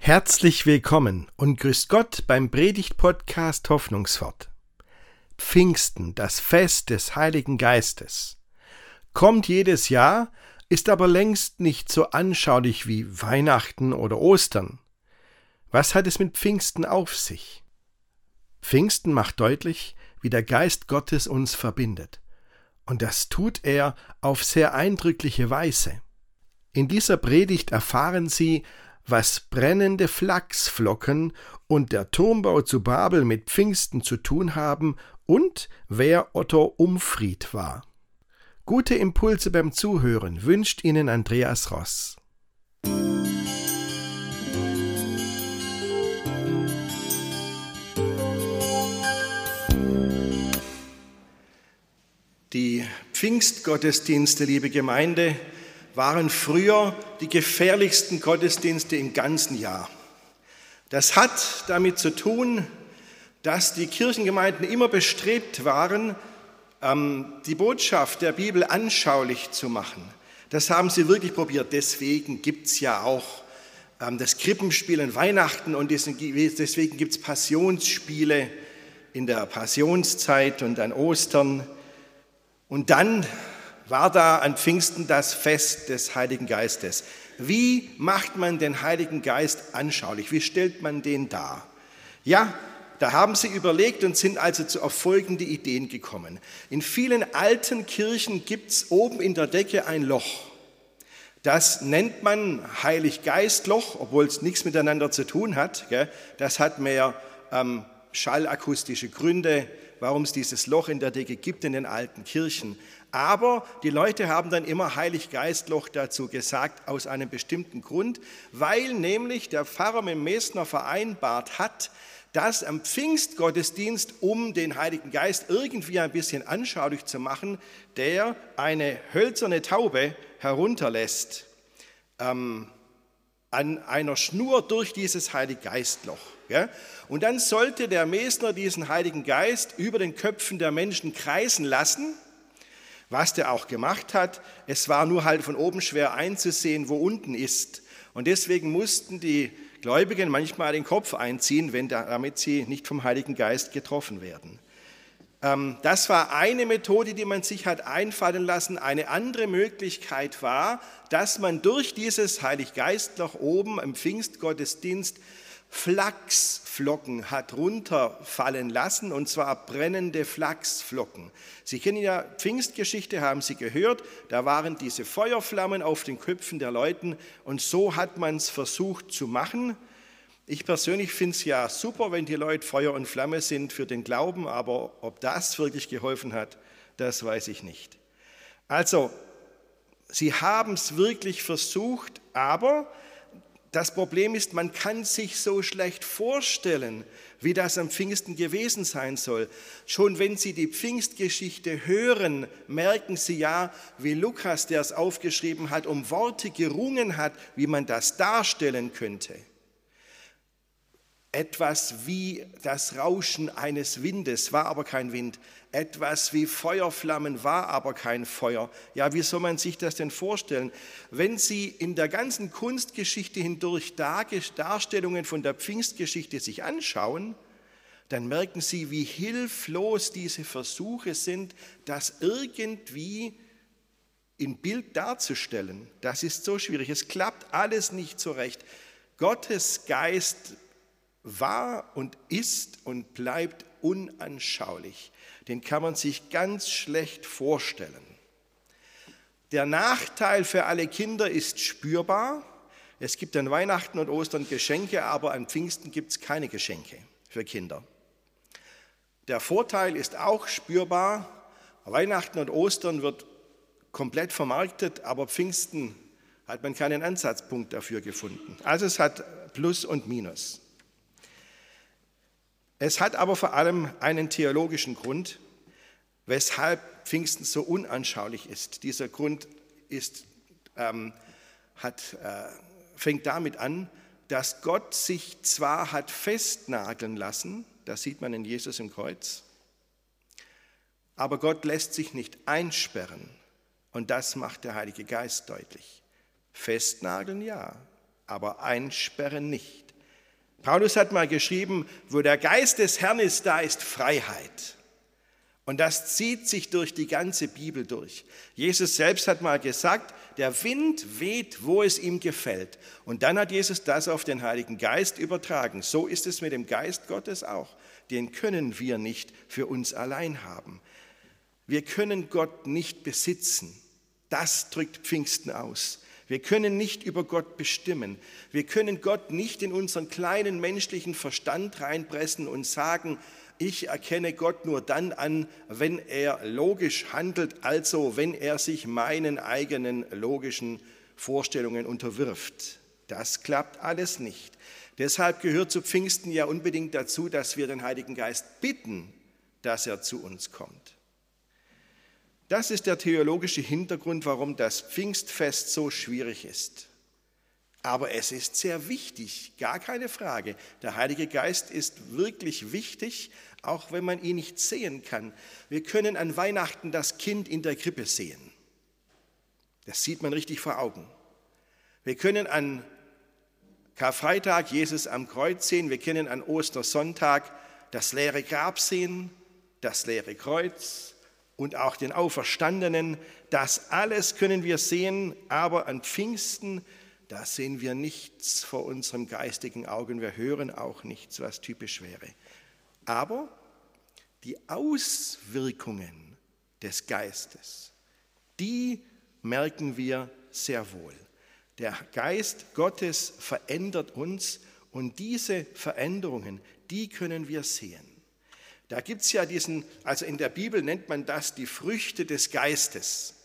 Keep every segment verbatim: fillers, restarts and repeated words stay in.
Herzlich willkommen und grüß Gott beim Predigt-Podcast Hoffnungswort. Pfingsten, das Fest des Heiligen Geistes, kommt jedes Jahr, ist aber längst nicht so anschaulich wie Weihnachten oder Ostern. Was hat es mit Pfingsten auf sich? Pfingsten macht deutlich, wie der Geist Gottes uns verbindet. Und das tut er auf sehr eindrückliche Weise. In dieser Predigt erfahren Sie, was brennende Flachsflocken und der Turmbau zu Babel mit Pfingsten zu tun haben und wer Otto Umfried war. Gute Impulse beim Zuhören wünscht Ihnen Andreas Ross. Die Pfingstgottesdienste, liebe Gemeinde, waren früher die gefährlichsten Gottesdienste im ganzen Jahr. Das hat damit zu tun, dass die Kirchengemeinden immer bestrebt waren, die Botschaft der Bibel anschaulich zu machen. Das haben sie wirklich probiert. Deswegen gibt es ja auch das Krippenspiel an Weihnachten und deswegen gibt es Passionsspiele in der Passionszeit und an Ostern. Und dann war da an Pfingsten das Fest des Heiligen Geistes. Wie macht man den Heiligen Geist anschaulich? Wie stellt man den dar? Ja, da haben sie überlegt und sind also zu auf folgende Ideen gekommen. In vielen alten Kirchen gibt es oben in der Decke ein Loch. Das nennt man Heiliggeistloch, obwohl es nichts miteinander zu tun hat. Das hat mehr ähm, schallakustische Gründe, warum es dieses Loch in der Decke gibt in den alten Kirchen. Aber die Leute haben dann immer Heiliggeistloch dazu gesagt, aus einem bestimmten Grund, weil nämlich der Pfarrer mit dem Mesner vereinbart hat, dass am Pfingstgottesdienst, um den Heiligen Geist irgendwie ein bisschen anschaulich zu machen, der eine hölzerne Taube herunterlässt, ähm, an einer Schnur durch dieses Heiliggeistloch. Ja? Und dann sollte der Mesner diesen Heiligen Geist über den Köpfen der Menschen kreisen lassen, was der auch gemacht hat. Es war nur halt von oben schwer einzusehen, wo unten ist. Und deswegen mussten die Gläubigen manchmal den Kopf einziehen, wenn, damit sie nicht vom Heiligen Geist getroffen werden. Das war eine Methode, die man sich hat einfallen lassen. Eine andere Möglichkeit war, dass man durch dieses Heiliggeistloch oben im Pfingstgottesdienst Flachsflocken hat runterfallen lassen, und zwar brennende Flachsflocken. Sie kennen ja Pfingstgeschichte, haben Sie gehört, da waren diese Feuerflammen auf den Köpfen der Leuten und so hat man es versucht zu machen. Ich persönlich finde es ja super, wenn die Leute Feuer und Flamme sind für den Glauben, aber ob das wirklich geholfen hat, das weiß ich nicht. Also, sie haben es wirklich versucht, aber das Problem ist, man kann sich so schlecht vorstellen, wie das am Pfingsten gewesen sein soll. Schon wenn Sie die Pfingstgeschichte hören, merken Sie ja, wie Lukas, der es aufgeschrieben hat, um Worte gerungen hat, wie man das darstellen könnte. Etwas wie das Rauschen eines Windes, war aber kein Wind. Etwas wie Feuerflammen, war aber kein Feuer. Ja, wie soll man sich das denn vorstellen? Wenn Sie in der ganzen Kunstgeschichte hindurch Darstellungen von der Pfingstgeschichte sich anschauen, dann merken Sie, wie hilflos diese Versuche sind, das irgendwie in Bild darzustellen. Das ist so schwierig. Es klappt alles nicht so recht. Gottes Geist war und ist und bleibt unanschaulich. Den kann man sich ganz schlecht vorstellen. Der Nachteil für alle Kinder ist spürbar. Es gibt an Weihnachten und Ostern Geschenke, aber an Pfingsten gibt es keine Geschenke für Kinder. Der Vorteil ist auch spürbar. Weihnachten und Ostern wird komplett vermarktet, aber Pfingsten hat man keinen Ansatzpunkt dafür gefunden. Also es hat Plus und Minus. Es hat aber vor allem einen theologischen Grund, weshalb Pfingsten so unanschaulich ist. Dieser Grund ist, ähm, hat, äh, fängt damit an, dass Gott sich zwar hat festnageln lassen, das sieht man in Jesus im Kreuz, aber Gott lässt sich nicht einsperren und das macht der Heilige Geist deutlich. Festnageln ja, aber einsperren nicht. Paulus hat mal geschrieben, wo der Geist des Herrn ist, da ist Freiheit. Und das zieht sich durch die ganze Bibel durch. Jesus selbst hat mal gesagt, der Wind weht, wo es ihm gefällt. Und dann hat Jesus das auf den Heiligen Geist übertragen. So ist es mit dem Geist Gottes auch. Den können wir nicht für uns allein haben. Wir können Gott nicht besitzen. Das drückt Pfingsten aus. Wir können nicht über Gott bestimmen. Wir können Gott nicht in unseren kleinen menschlichen Verstand reinpressen und sagen, ich erkenne Gott nur dann an, wenn er logisch handelt, also wenn er sich meinen eigenen logischen Vorstellungen unterwirft. Das klappt alles nicht. Deshalb gehört zu Pfingsten ja unbedingt dazu, dass wir den Heiligen Geist bitten, dass er zu uns kommt. Das ist der theologische Hintergrund, warum das Pfingstfest so schwierig ist. Aber es ist sehr wichtig, gar keine Frage. Der Heilige Geist ist wirklich wichtig, auch wenn man ihn nicht sehen kann. Wir können an Weihnachten das Kind in der Krippe sehen. Das sieht man richtig vor Augen. Wir können an Karfreitag Jesus am Kreuz sehen. Wir können an Ostersonntag das leere Grab sehen, das leere Kreuz und auch den Auferstandenen. Das alles können wir sehen, aber an Pfingsten, da sehen wir nichts vor unserem geistigen Augen, wir hören auch nichts, was typisch wäre. Aber die Auswirkungen des Geistes, die merken wir sehr wohl. Der Geist Gottes verändert uns und diese Veränderungen, die können wir sehen. Da gibt es ja diesen, also in der Bibel nennt man das die Früchte des Geistes.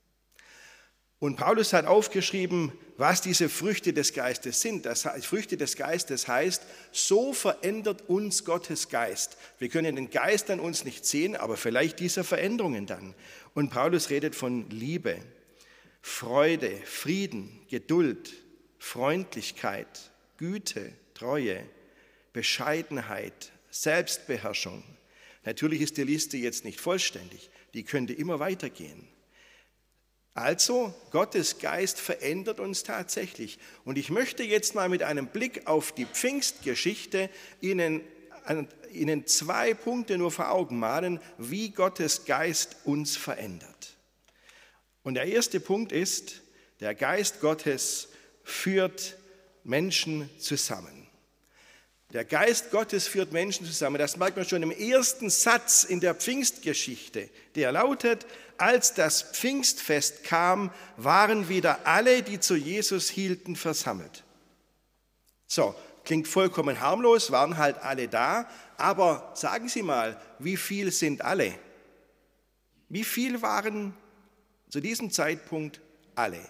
Und Paulus hat aufgeschrieben, was diese Früchte des Geistes sind. Das heißt, Früchte des Geistes heißt, so verändert uns Gottes Geist. Wir können den Geist an uns nicht sehen, aber vielleicht diese Veränderungen dann. Und Paulus redet von Liebe, Freude, Frieden, Geduld, Freundlichkeit, Güte, Treue, Bescheidenheit, Selbstbeherrschung. Natürlich ist die Liste jetzt nicht vollständig, die könnte immer weitergehen. Also, Gottes Geist verändert uns tatsächlich. Und ich möchte jetzt mal mit einem Blick auf die Pfingstgeschichte Ihnen, Ihnen zwei Punkte nur vor Augen malen, wie Gottes Geist uns verändert. Und der erste Punkt ist, der Geist Gottes führt Menschen zusammen. Der Geist Gottes führt Menschen zusammen. Das merkt man schon im ersten Satz in der Pfingstgeschichte. Der lautet, als das Pfingstfest kam, waren wieder alle, die zu Jesus hielten, versammelt. So, klingt vollkommen harmlos, waren halt alle da. Aber sagen Sie mal, wie viel sind alle? Wie viel waren zu diesem Zeitpunkt alle?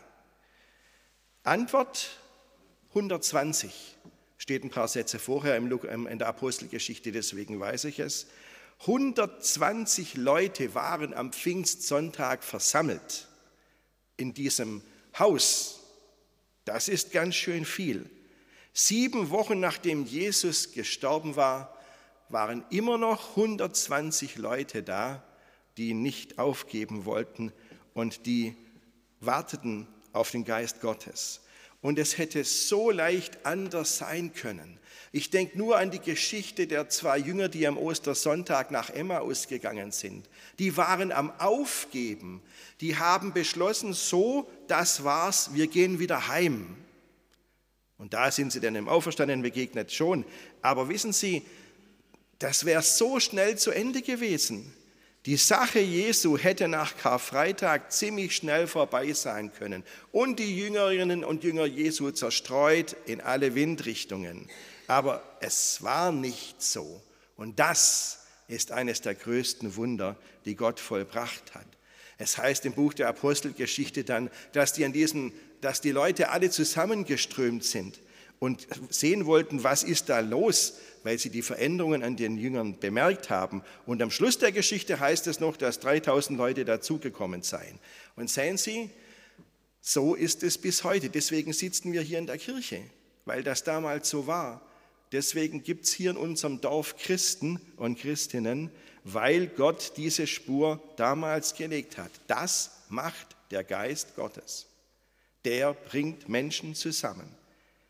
Antwort hundertzwanzig. Steht ein paar Sätze vorher in der Apostelgeschichte, deswegen weiß ich es. hundertzwanzig Leute waren am Pfingstsonntag versammelt in diesem Haus. Das ist ganz schön viel. Sieben Wochen nachdem Jesus gestorben war, waren immer noch hundertzwanzig Leute da, die nicht aufgeben wollten und die warteten auf den Geist Gottes. Und es hätte so leicht anders sein können. Ich denke nur an die Geschichte der zwei Jünger, die am Ostersonntag nach Emmaus gegangen sind. Die waren am Aufgeben. Die haben beschlossen, so, das war's, wir gehen wieder heim. Und da sind sie dann dem Auferstandenen begegnet, schon. Aber wissen Sie, das wäre so schnell zu Ende gewesen. Die Sache Jesu hätte nach Karfreitag ziemlich schnell vorbei sein können und die Jüngerinnen und Jünger Jesu zerstreut in alle Windrichtungen. Aber es war nicht so. Und das ist eines der größten Wunder, die Gott vollbracht hat. Es heißt im Buch der Apostelgeschichte dann, dass die, an diesem, dass die Leute alle zusammengeströmt sind und sehen wollten, was ist da los, weil sie die Veränderungen an den Jüngern bemerkt haben. Und am Schluss der Geschichte heißt es noch, dass dreitausend Leute dazugekommen seien. Und sehen Sie, so ist es bis heute. Deswegen sitzen wir hier in der Kirche, weil das damals so war. Deswegen gibt es hier in unserem Dorf Christen und Christinnen, weil Gott diese Spur damals gelegt hat. Das macht der Geist Gottes. Der bringt Menschen zusammen.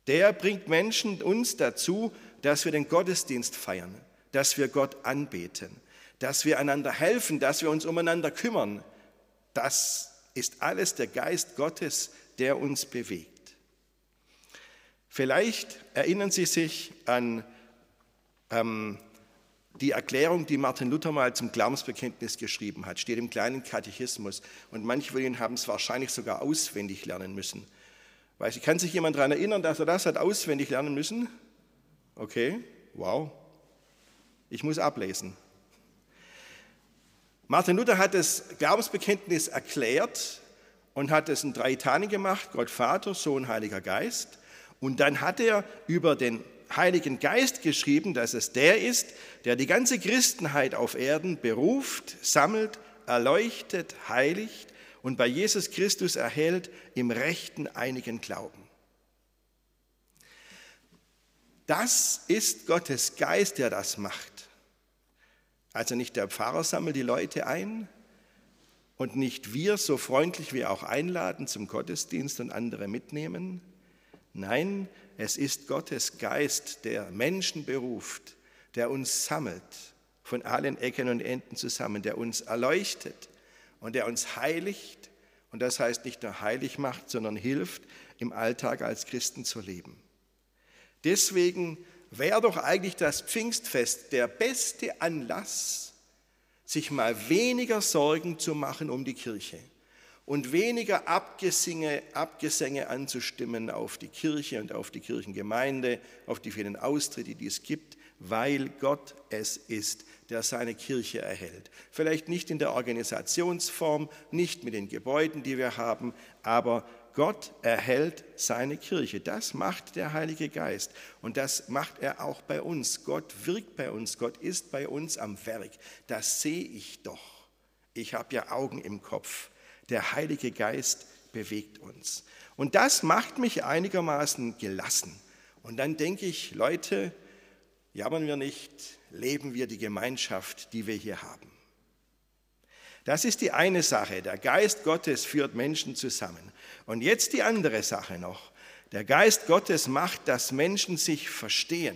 Der bringt Menschen, uns dazu, dass wir den Gottesdienst feiern, dass wir Gott anbeten, dass wir einander helfen, dass wir uns umeinander kümmern. Das ist alles der Geist Gottes, der uns bewegt. Vielleicht erinnern Sie sich an ähm, die Erklärung, die Martin Luther mal zum Glaubensbekenntnis geschrieben hat, steht im kleinen Katechismus. Und manche von Ihnen haben es wahrscheinlich sogar auswendig lernen müssen. Weiß ich, kann sich jemand daran erinnern, dass er das hat auswendig lernen müssen? Okay, wow. Ich muss ablesen. Martin Luther hat das Glaubensbekenntnis erklärt und hat es in drei Teilen gemacht, Gott Vater, Sohn, Heiliger Geist. Und dann hat er über den Heiligen Geist geschrieben, dass es der ist, der die ganze Christenheit auf Erden beruft, sammelt, erleuchtet, heiligt und bei Jesus Christus erhält im rechten einigen Glauben. Das ist Gottes Geist, der das macht. Also nicht der Pfarrer sammelt die Leute ein und nicht wir so freundlich wie auch einladen zum Gottesdienst und andere mitnehmen. Nein, es ist Gottes Geist, der Menschen beruft, der uns sammelt, von allen Ecken und Enden zusammen, der uns erleuchtet und der uns heiligt. Und das heißt nicht nur heilig macht, sondern hilft, im Alltag als Christen zu leben. Deswegen wäre doch eigentlich das Pfingstfest der beste Anlass, sich mal weniger Sorgen zu machen um die Kirche und weniger Abgesänge, Abgesänge anzustimmen auf die Kirche und auf die Kirchengemeinde, auf die vielen Austritte, die es gibt, weil Gott es ist, der seine Kirche erhält. Vielleicht nicht in der Organisationsform, nicht mit den Gebäuden, die wir haben, aber Gott erhält seine Kirche. Das macht der Heilige Geist und das macht er auch bei uns. Gott wirkt bei uns, Gott ist bei uns am Werk. Das sehe ich doch. Ich habe ja Augen im Kopf. Der Heilige Geist bewegt uns. Und das macht mich einigermaßen gelassen. Und dann denke ich, Leute, jammern wir nicht, leben wir die Gemeinschaft, die wir hier haben. Das ist die eine Sache. Der Geist Gottes führt Menschen zusammen. Und jetzt die andere Sache noch. Der Geist Gottes macht, dass Menschen sich verstehen.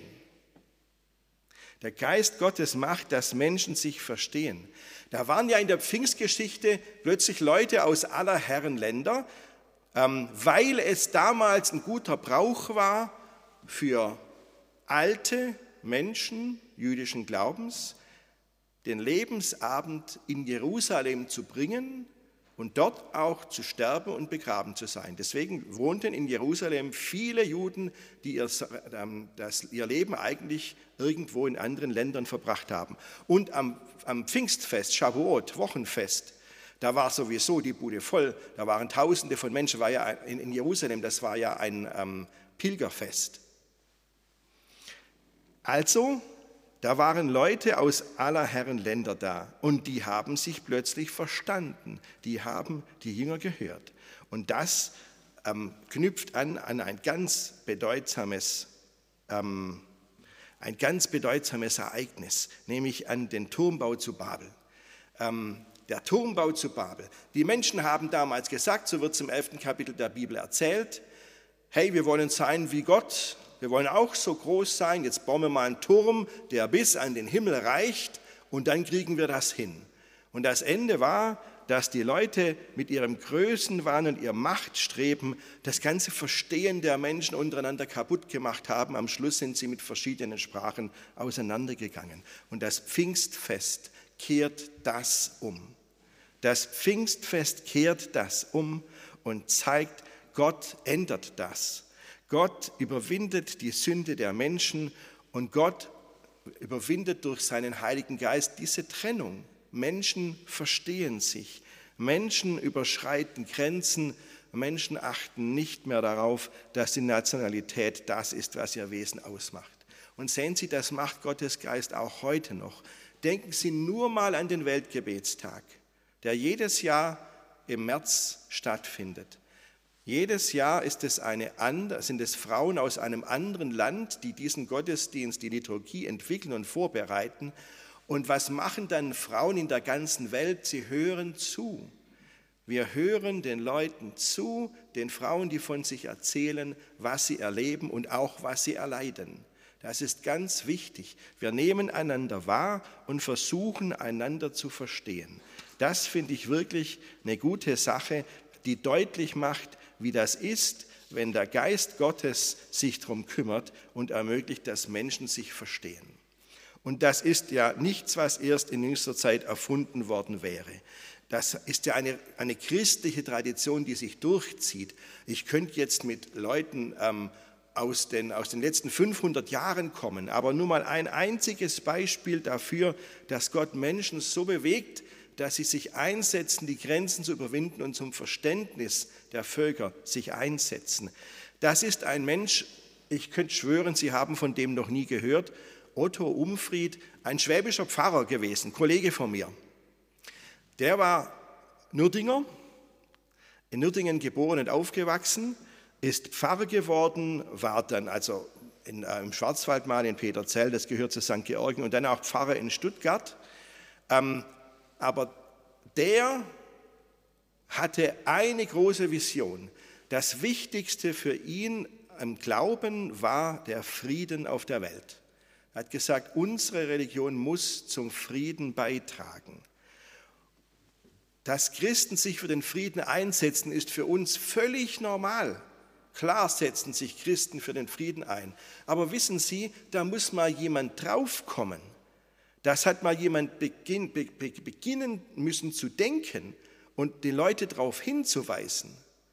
Der Geist Gottes macht, dass Menschen sich verstehen. Da waren ja in der Pfingstgeschichte plötzlich Leute aus aller Herren Länder, weil es damals ein guter Brauch war für alte Menschen jüdischen Glaubens, den Lebensabend in Jerusalem zu bringen und dort auch zu sterben und begraben zu sein. Deswegen wohnten in Jerusalem viele Juden, die ihr, das, ihr Leben eigentlich irgendwo in anderen Ländern verbracht haben. Und am, am Pfingstfest, Shavuot, Wochenfest, da war sowieso die Bude voll, da waren Tausende von Menschen, war ja in, in Jerusalem, das war ja ein ähm, Pilgerfest. Also, da waren Leute aus aller Herren Länder da und die haben sich plötzlich verstanden, die haben die Jünger gehört. Und das ähm, knüpft an an ein ganz bedeutsames, ähm, ein ganz bedeutsames Ereignis, nämlich an den Turmbau zu Babel. Ähm, der Turmbau zu Babel. Die Menschen haben damals gesagt, so wird es im elften Kapitel der Bibel erzählt, hey, wir wollen sein wie Gott, wir wollen auch so groß sein, jetzt bauen wir mal einen Turm, der bis an den Himmel reicht und dann kriegen wir das hin. Und das Ende war, dass die Leute mit ihrem Größenwahn und ihrem Machtstreben das ganze Verstehen der Menschen untereinander kaputt gemacht haben. Am Schluss sind sie mit verschiedenen Sprachen auseinandergegangen. Und das Pfingstfest kehrt das um. Das Pfingstfest kehrt das um und zeigt, Gott ändert das. Gott überwindet die Sünde der Menschen und Gott überwindet durch seinen Heiligen Geist diese Trennung. Menschen verstehen sich, Menschen überschreiten Grenzen, Menschen achten nicht mehr darauf, dass die Nationalität das ist, was ihr Wesen ausmacht. Und sehen Sie, das macht Gottes Geist auch heute noch. Denken Sie nur mal an den Weltgebetstag, der jedes Jahr im März stattfindet. Jedes Jahr ist es eine, sind es Frauen aus einem anderen Land, die diesen Gottesdienst, die Liturgie entwickeln und vorbereiten. Und was machen dann Frauen in der ganzen Welt? Sie hören zu. Wir hören den Leuten zu, den Frauen, die von sich erzählen, was sie erleben und auch was sie erleiden. Das ist ganz wichtig. Wir nehmen einander wahr und versuchen, einander zu verstehen. Das finde ich wirklich eine gute Sache, die deutlich macht, wie das ist, wenn der Geist Gottes sich darum kümmert und ermöglicht, dass Menschen sich verstehen. Und das ist ja nichts, was erst in jüngster Zeit erfunden worden wäre. Das ist ja eine, eine christliche Tradition, die sich durchzieht. Ich könnte jetzt mit Leuten ähm, aus, den, aus den letzten fünfhundert Jahren kommen, aber nur mal ein einziges Beispiel dafür, dass Gott Menschen so bewegt, dass sie sich einsetzen, die Grenzen zu überwinden und zum Verständnis der Völker sich einsetzen. Das ist ein Mensch, ich könnte schwören, Sie haben von dem noch nie gehört, Otto Umfried, ein schwäbischer Pfarrer gewesen, Kollege von mir. Der war Nürtinger, in Nürtingen geboren und aufgewachsen, ist Pfarrer geworden, war dann also in, äh, im Schwarzwald mal in Peterzell, das gehört zu Sankt Georgen, und dann auch Pfarrer in Stuttgart. Ähm, aber der hatte eine große Vision. Das Wichtigste für ihn im Glauben war der Frieden auf der Welt. Er hat gesagt, unsere Religion muss zum Frieden beitragen. Dass Christen sich für den Frieden einsetzen, ist für uns völlig normal. Klar setzen sich Christen für den Frieden ein. Aber wissen Sie, da muss mal jemand draufkommen. Das hat mal jemand beginn, be, be, beginnen müssen zu denken und die Leute darauf hinzuweisen.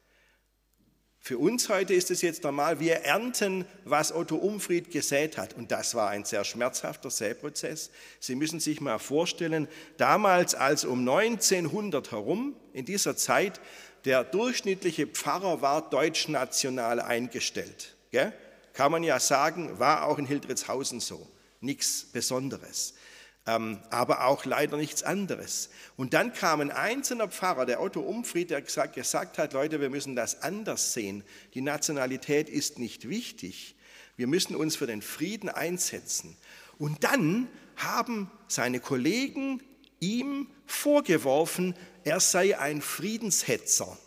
Für uns heute ist es jetzt normal, wir ernten, was Otto Umfried gesät hat. Und das war ein sehr schmerzhafter Säprozess. Sie müssen sich mal vorstellen, damals als um neunzehnhundert herum, in dieser Zeit, der durchschnittliche Pfarrer war deutschnational eingestellt. Gell? Kann man ja sagen, war auch in Hildritzhausen so. Nichts Besonderes. Ähm, aber auch leider nichts anderes. Und dann kam ein einzelner Pfarrer, der Otto Umfried, der gesagt, gesagt hat, Leute, wir müssen das anders sehen. Die Nationalität ist nicht wichtig. Wir müssen uns für den Frieden einsetzen. Und dann haben seine Kollegen ihm vorgeworfen, er sei ein Friedenshetzer.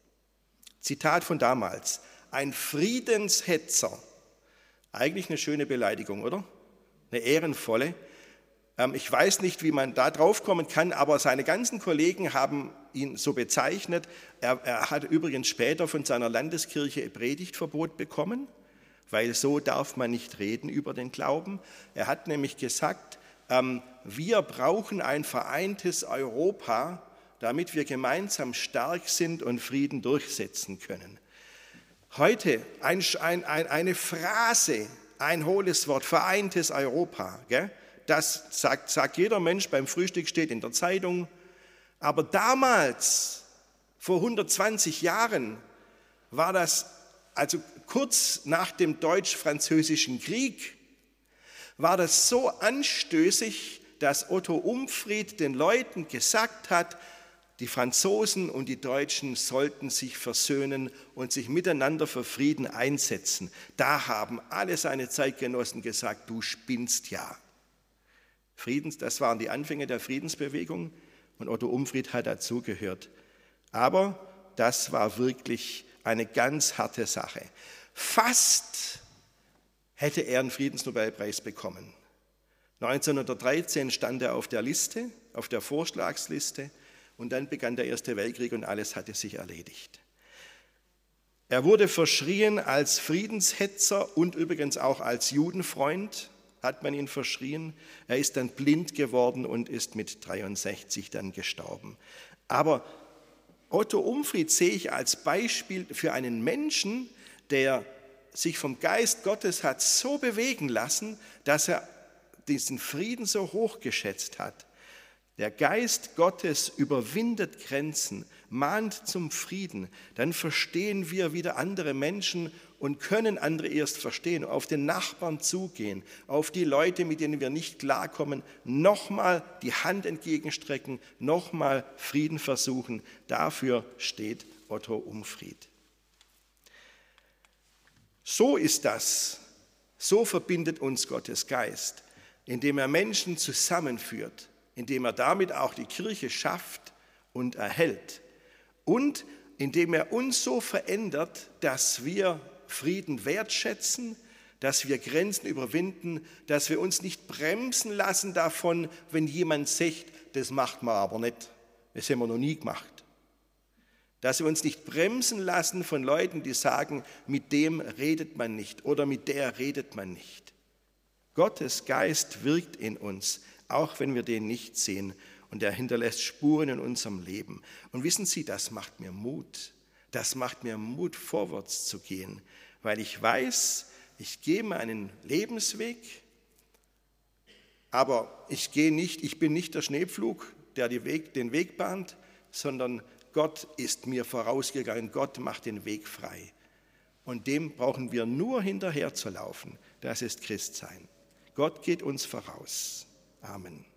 Zitat von damals, ein Friedenshetzer. Eigentlich eine schöne Beleidigung, oder? Eine ehrenvolle. Ich weiß nicht, wie man da drauf kommen kann, aber seine ganzen Kollegen haben ihn so bezeichnet. Er, er hat übrigens später von seiner Landeskirche ein Predigtverbot bekommen, weil so darf man nicht reden über den Glauben. Er hat nämlich gesagt, ähm, wir brauchen ein vereintes Europa, damit wir gemeinsam stark sind und Frieden durchsetzen können. Heute ein, ein, ein, eine Phrase, ein hohles Wort, vereintes Europa, gell? Das sagt, sagt jeder Mensch beim Frühstück, steht in der Zeitung. Aber damals, vor hundertzwanzig Jahren, war das, also kurz nach dem Deutsch-Französischen Krieg, war das so anstößig, dass Otto Umfried den Leuten gesagt hat, die Franzosen und die Deutschen sollten sich versöhnen und sich miteinander für Frieden einsetzen. Da haben alle seine Zeitgenossen gesagt, du spinnst ja. Friedens, das waren die Anfänge der Friedensbewegung und Otto Umfried hat dazugehört. Aber das war wirklich eine ganz harte Sache. Fast hätte er einen Friedensnobelpreis bekommen. neunzehnhundertdreizehn stand er auf der Liste, auf der Vorschlagsliste und dann begann der Erste Weltkrieg und alles hatte sich erledigt. Er wurde verschrien als Friedenshetzer und übrigens auch als Judenfreund. Hat man ihn verschrien. Er ist dann blind geworden und ist mit dreiundsechzig dann gestorben. Aber Otto Umfried sehe ich als Beispiel für einen Menschen, der sich vom Geist Gottes hat so bewegen lassen, dass er diesen Frieden so hoch geschätzt hat. Der Geist Gottes überwindet Grenzen, mahnt zum Frieden. Dann verstehen wir wieder andere Menschen und können andere erst verstehen, auf den Nachbarn zugehen, auf die Leute, mit denen wir nicht klarkommen, nochmal die Hand entgegenstrecken, nochmal Frieden versuchen. Dafür steht Otto Umfried. So ist das. So verbindet uns Gottes Geist, indem er Menschen zusammenführt, indem er damit auch die Kirche schafft und erhält. und indem er uns so verändert, dass wir Frieden wertschätzen, dass wir Grenzen überwinden, dass wir uns nicht bremsen lassen davon, wenn jemand sagt, das macht man aber nicht, das haben wir noch nie gemacht. Dass wir uns nicht bremsen lassen von Leuten, die sagen, mit dem redet man nicht oder mit der redet man nicht. Gottes Geist wirkt in uns, auch wenn wir den nicht sehen, und er hinterlässt Spuren in unserem Leben. Und wissen Sie, das macht mir Mut. Das macht mir Mut, vorwärts zu gehen, weil ich weiß, ich gehe meinen Lebensweg, aber ich gehe nicht, ich bin nicht der Schneepflug, der die Weg, den Weg bahnt, sondern Gott ist mir vorausgegangen, Gott macht den Weg frei. Und dem brauchen wir nur hinterher zu laufen. Das ist Christsein. Gott geht uns voraus. Amen.